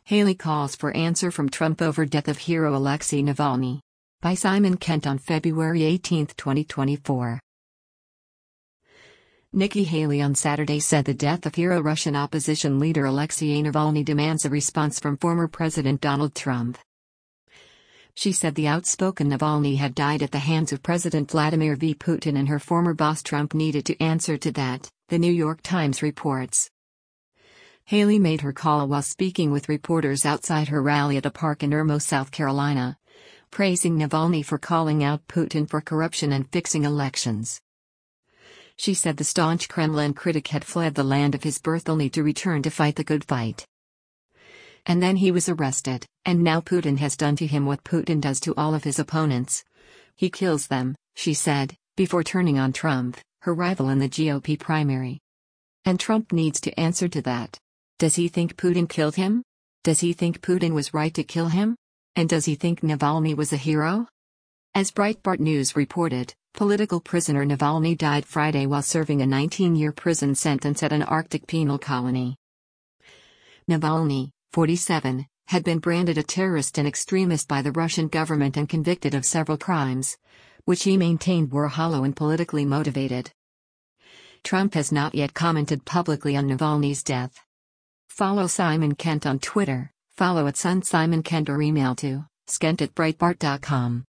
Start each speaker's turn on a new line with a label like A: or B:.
A: Haley calls for answer from Trump over death of hero Alexei Navalny. By Simon Kent on February 18, 2024. Nikki Haley on Saturday said the death of hero Russian opposition leader Alexei Navalny demands a response from former President Donald Trump. She said the outspoken Navalny had died at the hands of President Vladimir V. Putin and her former boss Trump needed to answer to that, the New York Times reports. Haley made her call while speaking with reporters outside her rally at a park in Irmo, South Carolina, praising Navalny for calling out Putin for corruption and fixing elections. She said the staunch Kremlin critic had fled the land of his birth only to return to fight the good fight. And then he was arrested, and now Putin has done to him what Putin does to all of his opponents. He kills them, she said, before turning on Trump, her rival in the GOP primary. And Trump needs to answer to that. Does he think Putin killed him? Does he think Putin was right to kill him? And does he think Navalny was a hero? As Breitbart News reported, political prisoner Navalny died Friday while serving a 19-year prison sentence at an Arctic penal colony. Navalny, 47, had been branded a terrorist and extremist by the Russian government and convicted of several crimes, which he maintained were hollow and politically motivated. Trump has not yet commented publicly on Navalny's death. Follow Simon Kent on Twitter, follow @SunSimonKent or email to skent@breitbart.com.